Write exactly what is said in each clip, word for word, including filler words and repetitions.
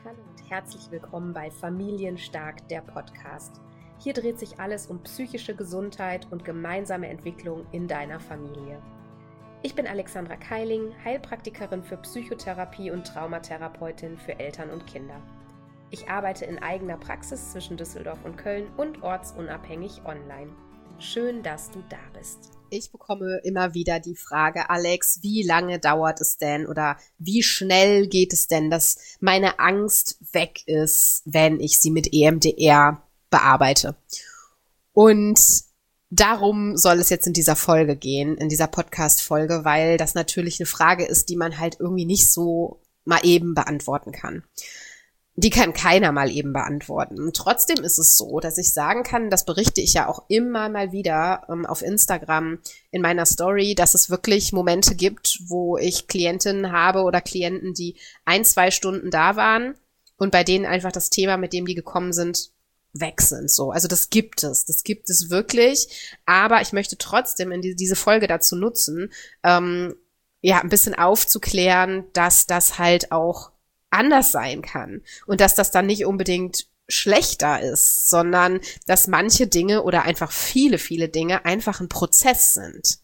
Hallo und herzlich willkommen bei Familienstark, der Podcast. Hier dreht sich alles um psychische Gesundheit und gemeinsame Entwicklung in deiner Familie. Ich bin Alexandra Keiling, Heilpraktikerin für Psychotherapie und Traumatherapeutin für Eltern und Kinder. Ich arbeite in eigener Praxis zwischen Düsseldorf und Köln und ortsunabhängig online. Schön, dass du da bist. Ich bekomme immer wieder die Frage, Alex, wie lange dauert es denn oder wie schnell geht es denn, dass meine Angst weg ist, wenn ich sie mit E M D R bearbeite? Und darum soll es jetzt in dieser Folge gehen, in dieser Podcast-Folge, weil das natürlich eine Frage ist, die man halt irgendwie nicht so mal eben beantworten kann. Die kann keiner mal eben beantworten. Und trotzdem ist es so, dass ich sagen kann, das berichte ich ja auch immer mal wieder ähm, auf Instagram in meiner Story, dass es wirklich Momente gibt, wo ich Klientinnen habe oder Klienten, die ein, zwei Stunden da waren und bei denen einfach das Thema, mit dem die gekommen sind, weg sind. So, also das gibt es, das gibt es wirklich. Aber ich möchte trotzdem in die, diese Folge dazu nutzen, ähm, ja, ein bisschen aufzuklären, dass das halt auch anders sein kann und dass das dann nicht unbedingt schlechter ist, sondern dass manche Dinge oder einfach viele, viele Dinge einfach ein Prozess sind.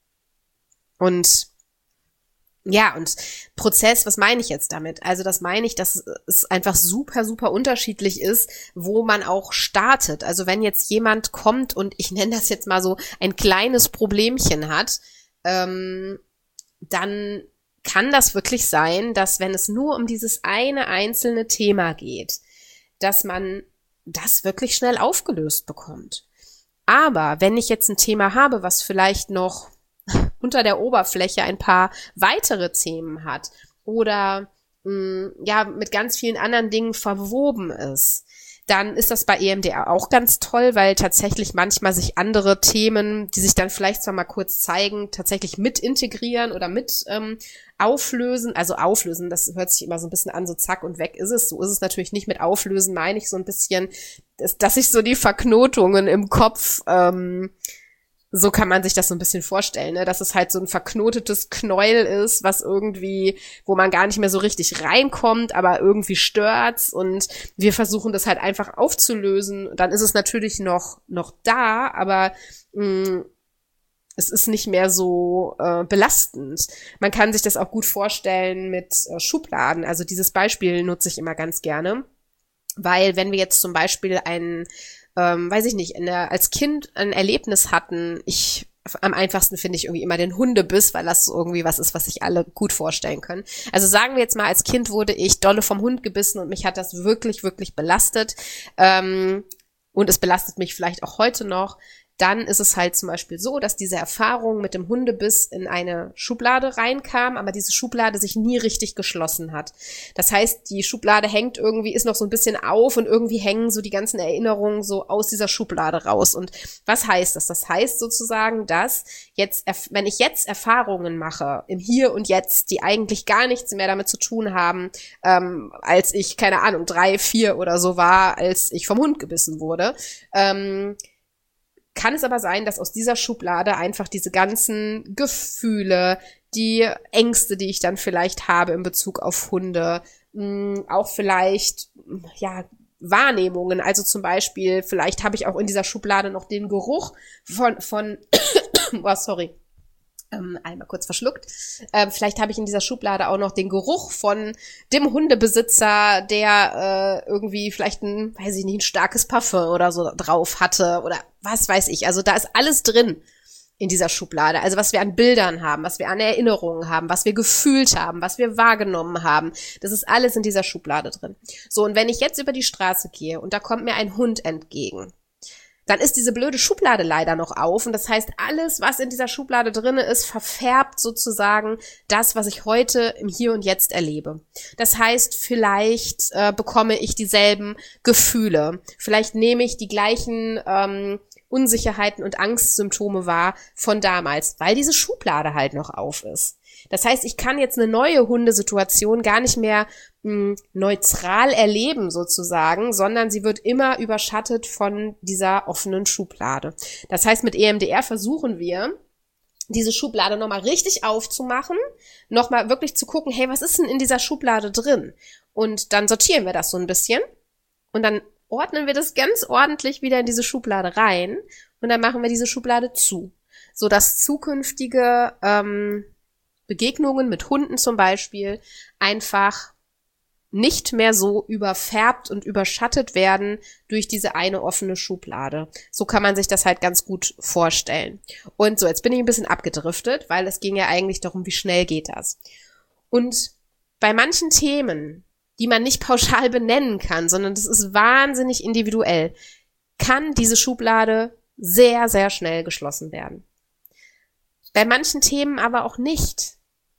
Und ja, und Prozess, was meine ich jetzt damit? Also das meine ich, dass es einfach super, super unterschiedlich ist, wo man auch startet. Also wenn jetzt jemand kommt und ich nenne das jetzt mal so ein kleines Problemchen hat, ähm, dann kann das wirklich sein, dass wenn es nur um dieses eine einzelne Thema geht, dass man das wirklich schnell aufgelöst bekommt. Aber wenn ich jetzt ein Thema habe, was vielleicht noch unter der Oberfläche ein paar weitere Themen hat oder mh, ja mit ganz vielen anderen Dingen verwoben ist, dann ist das bei E M D R auch ganz toll, weil tatsächlich manchmal sich andere Themen, die sich dann vielleicht zwar mal kurz zeigen, tatsächlich mit integrieren oder mit ähm, auflösen. Also auflösen, das hört sich immer so ein bisschen an, so zack und weg ist es. So ist es natürlich nicht. Mit auflösen meine ich so ein bisschen, dass, dass sich so die Verknotungen im Kopf, ähm, so kann man sich das so ein bisschen vorstellen, ne? Dass es halt so ein verknotetes Knäuel ist, was irgendwie, wo man gar nicht mehr so richtig reinkommt, aber irgendwie stört's und wir versuchen das halt einfach aufzulösen. Dann ist es natürlich noch noch da, aber mh, es ist nicht mehr so äh, belastend. Man kann sich das auch gut vorstellen mit äh, Schubladen. Also dieses Beispiel nutze ich immer ganz gerne, weil wenn wir jetzt zum Beispiel einen Ähm, weiß ich nicht, in der, als Kind ein Erlebnis hatten, ich, am einfachsten finde ich irgendwie immer den Hundebiss, weil das so irgendwie was ist, was sich alle gut vorstellen können. Also sagen wir jetzt mal, als Kind wurde ich dolle vom Hund gebissen und mich hat das wirklich, wirklich belastet, ähm, und es belastet mich vielleicht auch heute noch. Dann ist es halt zum Beispiel so, dass diese Erfahrung mit dem Hundebiss in eine Schublade reinkam, aber diese Schublade sich nie richtig geschlossen hat. Das heißt, die Schublade hängt irgendwie, ist noch so ein bisschen auf und irgendwie hängen so die ganzen Erinnerungen so aus dieser Schublade raus. Und was heißt das? Das heißt sozusagen, dass jetzt, wenn ich jetzt Erfahrungen mache, im Hier und Jetzt, die eigentlich gar nichts mehr damit zu tun haben, ähm, als ich, keine Ahnung, drei, vier oder so war, als ich vom Hund gebissen wurde, ähm, kann es aber sein, dass aus dieser Schublade einfach diese ganzen Gefühle, die Ängste, die ich dann vielleicht habe in Bezug auf Hunde, mh, auch vielleicht, ja, Wahrnehmungen, also zum Beispiel, vielleicht habe ich auch in dieser Schublade noch den Geruch von, von, oh, sorry, Ähm, einmal kurz verschluckt. Ähm, vielleicht habe ich in dieser Schublade auch noch den Geruch von dem Hundebesitzer, der äh, irgendwie vielleicht ein, weiß ich nicht, ein starkes Parfum oder so drauf hatte oder was weiß ich. Also da ist alles drin in dieser Schublade. Also was wir an Bildern haben, was wir an Erinnerungen haben, was wir gefühlt haben, was wir wahrgenommen haben. Das ist alles in dieser Schublade drin. So, und wenn ich jetzt über die Straße gehe und da kommt mir ein Hund entgegen, dann ist diese blöde Schublade leider noch auf und das heißt, alles, was in dieser Schublade drinne ist, verfärbt sozusagen das, was ich heute im Hier und Jetzt erlebe. Das heißt, vielleicht äh, bekomme ich dieselben Gefühle, vielleicht nehme ich die gleichen ähm, Unsicherheiten und Angstsymptome wahr von damals, weil diese Schublade halt noch auf ist. Das heißt, ich kann jetzt eine neue Hundesituation gar nicht mehr mh, neutral erleben sozusagen, sondern sie wird immer überschattet von dieser offenen Schublade. Das heißt, mit E M D R versuchen wir, diese Schublade nochmal richtig aufzumachen, nochmal wirklich zu gucken, hey, was ist denn in dieser Schublade drin? Und dann sortieren wir das so ein bisschen und dann ordnen wir das ganz ordentlich wieder in diese Schublade rein und dann machen wir diese Schublade zu, sodass zukünftige ähm, Begegnungen mit Hunden zum Beispiel einfach nicht mehr so überfärbt und überschattet werden durch diese eine offene Schublade. So kann man sich das halt ganz gut vorstellen. Und so, jetzt bin ich ein bisschen abgedriftet, weil es ging ja eigentlich darum, wie schnell geht das. Und bei manchen Themen, die man nicht pauschal benennen kann, sondern das ist wahnsinnig individuell, kann diese Schublade sehr, sehr schnell geschlossen werden. Bei manchen Themen aber auch nicht.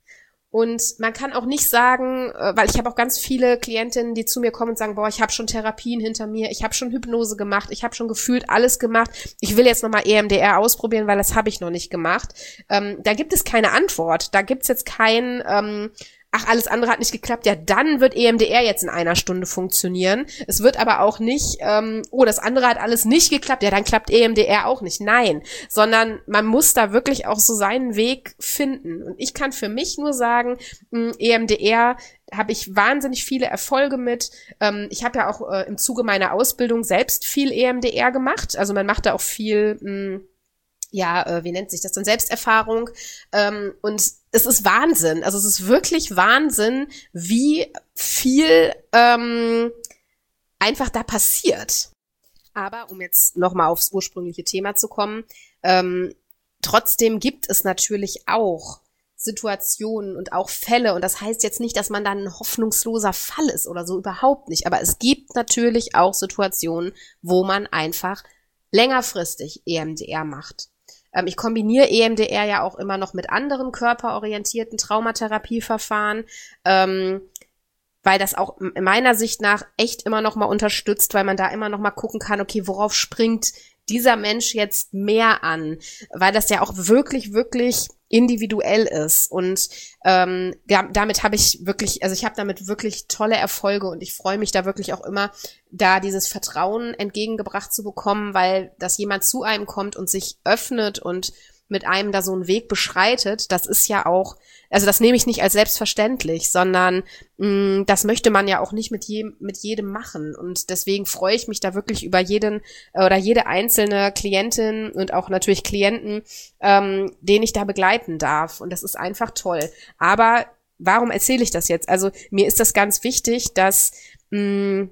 Und man kann auch nicht sagen, weil ich habe auch ganz viele Klientinnen, die zu mir kommen und sagen, boah, ich habe schon Therapien hinter mir, ich habe schon Hypnose gemacht, ich habe schon gefühlt alles gemacht, ich will jetzt nochmal E M D R ausprobieren, weil das habe ich noch nicht gemacht. Ähm, da gibt es keine Antwort, da gibt's jetzt kein, ähm, ach, alles andere hat nicht geklappt, ja, dann wird E M D R jetzt in einer Stunde funktionieren. Es wird aber auch nicht, ähm, oh, das andere hat alles nicht geklappt, ja, dann klappt E M D R auch nicht. Nein, sondern man muss da wirklich auch so seinen Weg finden. Und ich kann für mich nur sagen, mh, E M D R habe ich wahnsinnig viele Erfolge mit. Ähm, ich habe ja auch äh, im Zuge meiner Ausbildung selbst viel E M D R gemacht. Also man macht da auch viel, mh, ja, äh, wie nennt sich das dann, Selbsterfahrung. Ähm, und es ist Wahnsinn. Also es ist wirklich Wahnsinn, wie viel ähm, einfach da passiert. Aber um jetzt nochmal aufs ursprüngliche Thema zu kommen, ähm, trotzdem gibt es natürlich auch Situationen und auch Fälle. Und das heißt jetzt nicht, dass man dann ein hoffnungsloser Fall ist oder so, überhaupt nicht. Aber es gibt natürlich auch Situationen, wo man einfach längerfristig E M D R macht. Ich kombiniere E M D R ja auch immer noch mit anderen körperorientierten Traumatherapieverfahren, ähm, weil das auch in meiner Sicht nach echt immer noch mal unterstützt, weil man da immer noch mal gucken kann, okay, worauf springt dieser Mensch jetzt mehr an, weil das ja auch wirklich, wirklich individuell ist. Und ähm, ja, damit habe ich wirklich, also ich habe damit wirklich tolle Erfolge und ich freue mich da wirklich auch immer, da dieses Vertrauen entgegengebracht zu bekommen, weil dass jemand zu einem kommt und sich öffnet und mit einem da so einen Weg beschreitet, das ist ja auch, also das nehme ich nicht als selbstverständlich, sondern mh, das möchte man ja auch nicht mit jedem, mit jedem machen. Und deswegen freue ich mich da wirklich über jeden oder jede einzelne Klientin und auch natürlich Klienten, ähm, den ich da begleiten darf. Und das ist einfach toll. Aber warum erzähle ich das jetzt? Also mir ist das ganz wichtig, dass mh,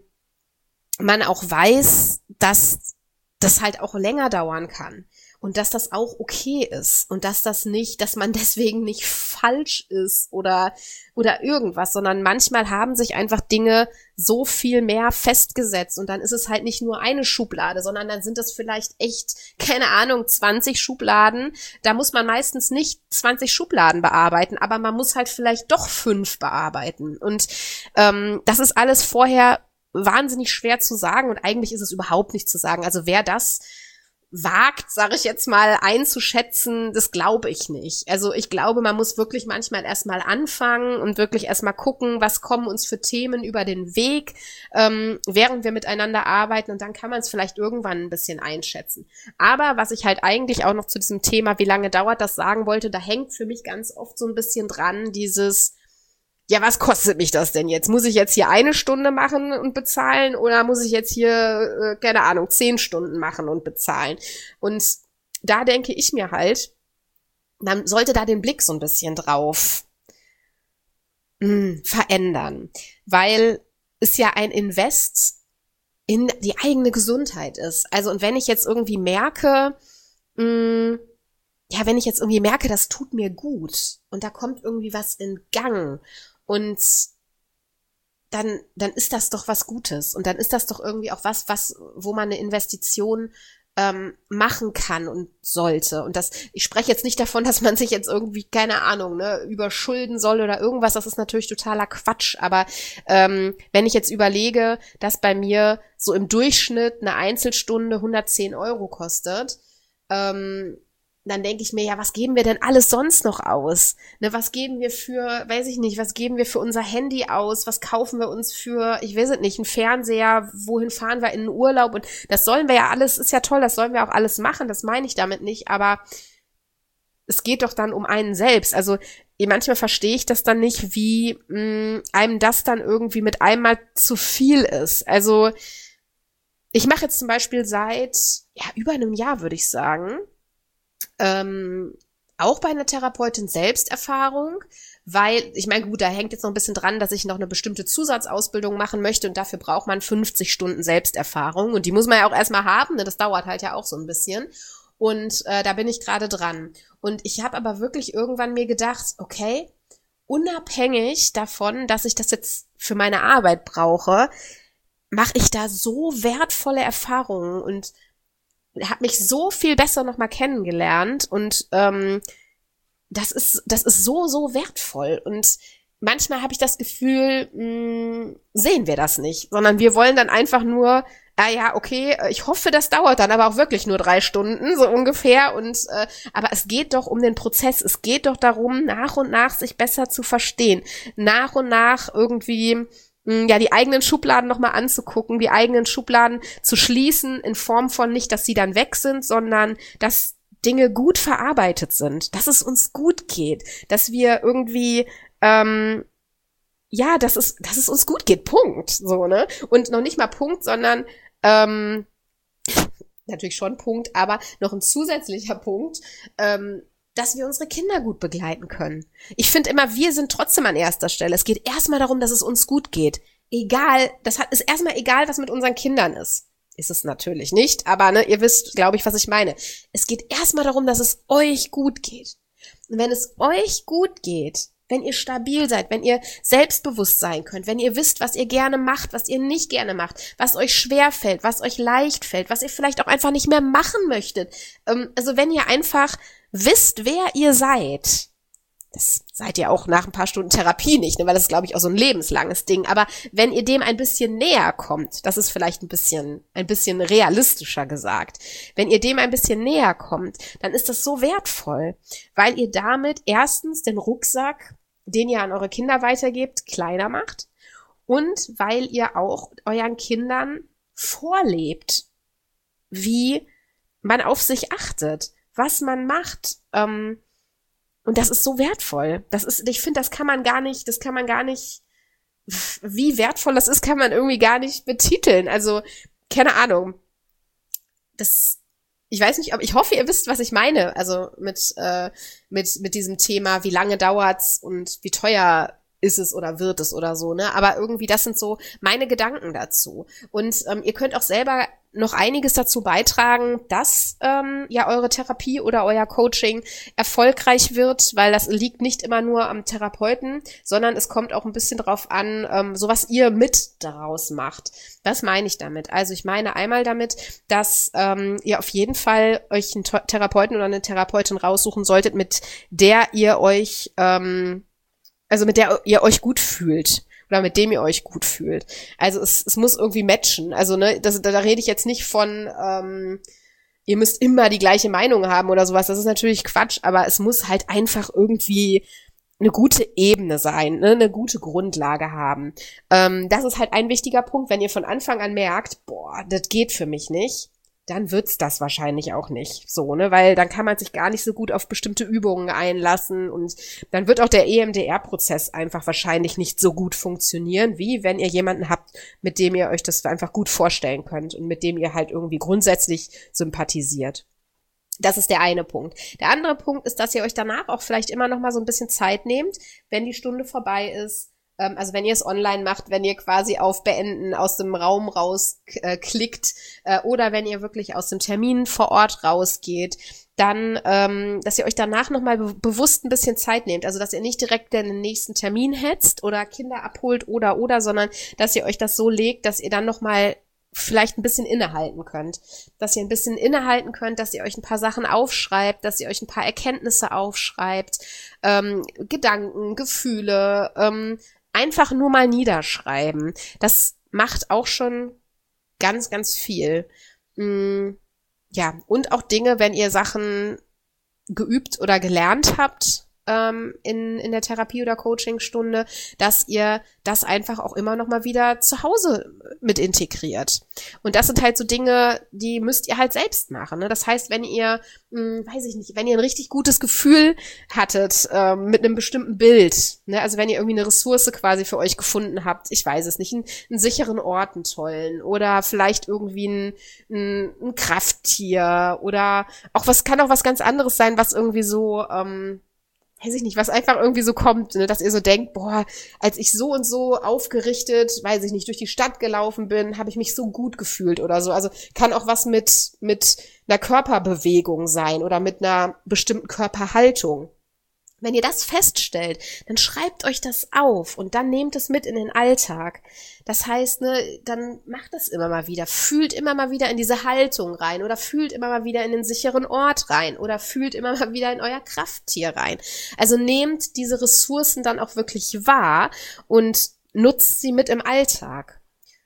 man auch weiß, dass das halt auch länger dauern kann. Und dass das auch okay ist und dass das nicht, dass man deswegen nicht falsch ist oder oder irgendwas, sondern manchmal haben sich einfach Dinge so viel mehr festgesetzt und dann ist es halt nicht nur eine Schublade, sondern dann sind es vielleicht echt, keine Ahnung, zwanzig Schubladen. Da muss man meistens nicht zwanzig Schubladen bearbeiten, aber man muss halt vielleicht doch fünf bearbeiten. Und ähm, das ist alles vorher wahnsinnig schwer zu sagen und eigentlich ist es überhaupt nicht zu sagen. Also wer das wagt, sage ich jetzt mal, einzuschätzen, das glaube ich nicht. Also ich glaube, man muss wirklich manchmal erstmal anfangen und wirklich erstmal gucken, was kommen uns für Themen über den Weg, ähm, während wir miteinander arbeiten und dann kann man es vielleicht irgendwann ein bisschen einschätzen. Aber was ich halt eigentlich auch noch zu diesem Thema, wie lange dauert das, sagen wollte, da hängt für mich ganz oft so ein bisschen dran, dieses ja, was kostet mich das denn jetzt? Muss ich jetzt hier eine Stunde machen und bezahlen oder muss ich jetzt hier, äh, keine Ahnung, zehn Stunden machen und bezahlen? Und da denke ich mir halt, man sollte da den Blick so ein bisschen drauf mh, verändern, weil es ja ein Invest in die eigene Gesundheit ist. Also und wenn ich jetzt irgendwie merke, mh, ja, wenn ich jetzt irgendwie merke, das tut mir gut und da kommt irgendwie was in Gang und dann, dann ist das doch was Gutes und dann ist das doch irgendwie auch was, was, wo man eine Investition ähm, machen kann und sollte. Und das, ich spreche jetzt nicht davon, dass man sich jetzt irgendwie, keine Ahnung, ne, überschulden soll oder irgendwas, das ist natürlich totaler Quatsch, aber ähm, wenn ich jetzt überlege, dass bei mir so im Durchschnitt eine Einzelstunde hundertzehn Euro kostet, ähm, dann denke ich mir, ja, was geben wir denn alles sonst noch aus? Ne, was geben wir für, weiß ich nicht, was geben wir für unser Handy aus? Was kaufen wir uns für, ich weiß es nicht, einen Fernseher? Wohin fahren wir in den Urlaub? Und das sollen wir ja alles, ist ja toll, das sollen wir auch alles machen, das meine ich damit nicht, aber es geht doch dann um einen selbst. Also manchmal verstehe ich das dann nicht, wie mh, einem das dann irgendwie mit einmal zu viel ist. Also ich mache jetzt zum Beispiel seit ja über einem Jahr, würde ich sagen, ähm, auch bei einer Therapeutin Selbsterfahrung, weil, ich meine, gut, da hängt jetzt noch ein bisschen dran, dass ich noch eine bestimmte Zusatzausbildung machen möchte und dafür braucht man fünfzig Stunden Selbsterfahrung und die muss man ja auch erstmal haben, ne? Das dauert halt ja auch so ein bisschen und äh, da bin ich gerade dran. Und ich habe aber wirklich irgendwann mir gedacht, okay, unabhängig davon, dass ich das jetzt für meine Arbeit brauche, mache ich da so wertvolle Erfahrungen und habe mich so viel besser nochmal kennengelernt und ähm, das ist das ist so, so wertvoll und manchmal habe ich das Gefühl, mh, sehen wir das nicht, sondern wir wollen dann einfach nur, ah ja, okay, ich hoffe, das dauert dann aber auch wirklich nur drei Stunden, so ungefähr und äh, aber es geht doch um den Prozess, es geht doch darum, nach und nach sich besser zu verstehen, nach und nach irgendwie ja, die eigenen Schubladen nochmal anzugucken, die eigenen Schubladen zu schließen in Form von nicht, dass sie dann weg sind, sondern dass Dinge gut verarbeitet sind, dass es uns gut geht, dass wir irgendwie, ähm, ja, dass es, dass es uns gut geht, Punkt, so, ne? Und noch nicht mal Punkt, sondern, ähm, natürlich schon Punkt, aber noch ein zusätzlicher Punkt, ähm, dass wir unsere Kinder gut begleiten können. Ich finde immer, wir sind trotzdem an erster Stelle. Es geht erstmal darum, dass es uns gut geht. Egal, das hat, ist erstmal egal, was mit unseren Kindern ist. Ist es natürlich nicht, aber ne, ihr wisst, glaube ich, was ich meine. Es geht erstmal darum, dass es euch gut geht. Und wenn es euch gut geht, wenn ihr stabil seid, wenn ihr selbstbewusst sein könnt, wenn ihr wisst, was ihr gerne macht, was ihr nicht gerne macht, was euch schwer fällt, was euch leicht fällt, was ihr vielleicht auch einfach nicht mehr machen möchtet. Ähm, also wenn ihr einfach wisst, wer ihr seid, das seid ihr auch nach ein paar Stunden Therapie nicht, ne, weil das ist, glaube ich, auch so ein lebenslanges Ding, aber wenn ihr dem ein bisschen näher kommt, das ist vielleicht ein bisschen, ein bisschen realistischer gesagt, wenn ihr dem ein bisschen näher kommt, dann ist das so wertvoll, weil ihr damit erstens den Rucksack, den ihr an eure Kinder weitergebt, kleiner macht und weil ihr auch euren Kindern vorlebt, wie man auf sich achtet, was man macht, ähm, und das ist so wertvoll. Das ist, ich finde, das kann man gar nicht, das kann man gar nicht, wie wertvoll das ist, kann man irgendwie gar nicht betiteln. Also, keine Ahnung. Das, ich weiß nicht, aber ich hoffe, ihr wisst, was ich meine. Also mit, äh, mit, mit diesem Thema, wie lange dauert's und wie teuer ist es oder wird es oder so, ne? Aber irgendwie, das sind so meine Gedanken dazu. Und ähm, ihr könnt auch selber noch einiges dazu beitragen, dass ähm, ja eure Therapie oder euer Coaching erfolgreich wird, weil das liegt nicht immer nur am Therapeuten, sondern es kommt auch ein bisschen drauf an, ähm, so was ihr mit daraus macht. Das meine ich damit. Also ich meine einmal damit, dass ähm, ihr auf jeden Fall euch einen Therapeuten oder eine Therapeutin raussuchen solltet, mit der ihr euch ähm, also mit der ihr euch gut fühlt oder mit dem ihr euch gut fühlt. Also es, es muss irgendwie matchen. Also ne, das, da, da rede ich jetzt nicht von, ähm, ihr müsst immer die gleiche Meinung haben oder sowas. Das ist natürlich Quatsch, aber es muss halt einfach irgendwie eine gute Ebene sein, ne, eine gute Grundlage haben. Ähm, das ist halt ein wichtiger Punkt, wenn ihr von Anfang an merkt, boah, das geht für mich nicht, dann wird's das wahrscheinlich auch nicht so, ne, weil dann kann man sich gar nicht so gut auf bestimmte Übungen einlassen und dann wird auch der E M D R-Prozess einfach wahrscheinlich nicht so gut funktionieren, wie wenn ihr jemanden habt, mit dem ihr euch das einfach gut vorstellen könnt und mit dem ihr halt irgendwie grundsätzlich sympathisiert. Das ist der eine Punkt. Der andere Punkt ist, dass ihr euch danach auch vielleicht immer noch mal so ein bisschen Zeit nehmt, wenn die Stunde vorbei ist. Also wenn ihr es online macht, wenn ihr quasi auf Beenden aus dem Raum rausklickt äh, äh, oder wenn ihr wirklich aus dem Termin vor Ort rausgeht, dann, ähm, dass ihr euch danach nochmal be- bewusst ein bisschen Zeit nehmt. Also dass ihr nicht direkt den nächsten Termin hetzt oder Kinder abholt oder oder, sondern dass ihr euch das so legt, dass ihr dann nochmal vielleicht ein bisschen innehalten könnt. Dass ihr ein bisschen innehalten könnt, dass ihr euch ein paar Sachen aufschreibt, dass ihr euch ein paar Erkenntnisse aufschreibt, ähm, Gedanken, Gefühle, ähm, einfach nur mal niederschreiben. Das macht auch schon ganz, ganz viel. Mm, ja, und auch Dinge, wenn ihr Sachen geübt oder gelernt habt ähm, in, in der Therapie- oder Coachingstunde, dass ihr das einfach auch immer noch mal wieder zu Hause mit integriert. Und das sind halt so Dinge, die müsst ihr halt selbst machen. Ne? Das heißt, wenn ihr, mh, weiß ich nicht, wenn ihr ein richtig gutes Gefühl hattet ähm, mit einem bestimmten Bild, ne? Also wenn ihr irgendwie eine Ressource quasi für euch gefunden habt, ich weiß es nicht, einen, einen sicheren Ort, einen tollen oder vielleicht irgendwie ein, ein, ein Krafttier oder auch was, kann auch was ganz anderes sein, was irgendwie so, ähm, weiß ich nicht, was einfach irgendwie so kommt, ne, dass ihr so denkt, boah, als ich so und so aufgerichtet, weiß ich nicht, durch die Stadt gelaufen bin, habe ich mich so gut gefühlt oder so. Also kann auch was mit mit einer Körperbewegung sein oder mit einer bestimmten Körperhaltung. Wenn ihr das feststellt, dann schreibt euch das auf und dann nehmt es mit in den Alltag. Das heißt, ne, dann macht das immer mal wieder. Fühlt immer mal wieder in diese Haltung rein oder fühlt immer mal wieder in den sicheren Ort rein oder fühlt immer mal wieder in euer Krafttier rein. Also nehmt diese Ressourcen dann auch wirklich wahr und nutzt sie mit im Alltag.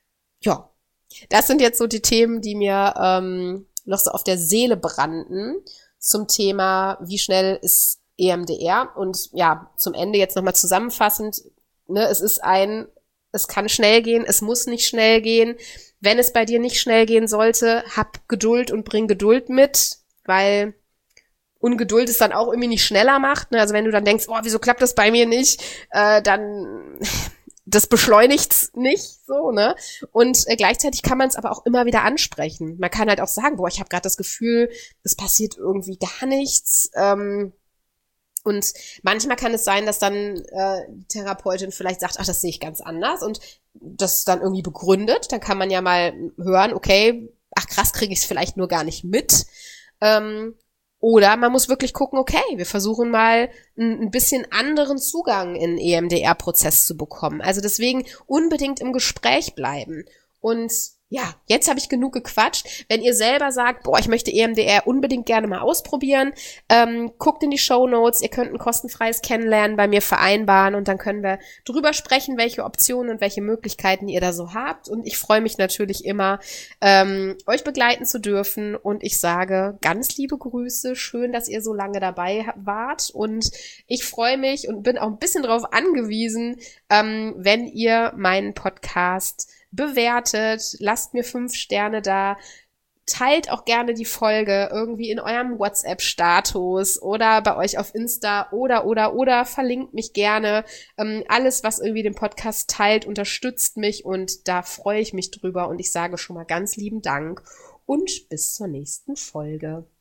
Ja, das sind jetzt so die Themen, die mir ähm, noch so auf der Seele brannten zum Thema, wie schnell ist E M D R. Und ja, zum Ende jetzt nochmal zusammenfassend, ne, es ist ein, es kann schnell gehen, es muss nicht schnell gehen. Wenn es bei dir nicht schnell gehen sollte, hab Geduld und bring Geduld mit, weil Ungeduld es dann auch irgendwie nicht schneller macht. Ne? Also wenn du dann denkst, oh, wieso klappt das bei mir nicht, äh, dann das beschleunigt's nicht so, ne? Und äh, gleichzeitig kann man es aber auch immer wieder ansprechen. Man kann halt auch sagen, boah, ich habe gerade das Gefühl, es passiert irgendwie gar nichts. Ähm, Und manchmal kann es sein, dass dann äh, die Therapeutin vielleicht sagt, ach, das sehe ich ganz anders und das dann irgendwie begründet. Dann kann man ja mal hören, okay, ach krass, kriege ich es vielleicht nur gar nicht mit. Ähm, oder man muss wirklich gucken, okay, wir versuchen mal ein, ein bisschen anderen Zugang in den E M D R-Prozess zu bekommen. Also deswegen unbedingt im Gespräch bleiben. Und ja, jetzt habe ich genug gequatscht. Wenn ihr selber sagt, boah, ich möchte E M D R unbedingt gerne mal ausprobieren, ähm, guckt in die Shownotes, ihr könnt ein kostenfreies Kennenlernen bei mir vereinbaren und dann können wir drüber sprechen, welche Optionen und welche Möglichkeiten ihr da so habt. Und ich freue mich natürlich immer, ähm, euch begleiten zu dürfen und ich sage ganz liebe Grüße, schön, dass ihr so lange dabei wart und ich freue mich und bin auch ein bisschen darauf angewiesen, ähm, wenn ihr meinen Podcast bewertet, lasst mir fünf Sterne da, teilt auch gerne die Folge irgendwie in eurem WhatsApp-Status oder bei euch auf Insta oder, oder, oder verlinkt mich gerne. Ähm, alles, was irgendwie den Podcast teilt, unterstützt mich und da freue ich mich drüber und ich sage schon mal ganz lieben Dank und bis zur nächsten Folge.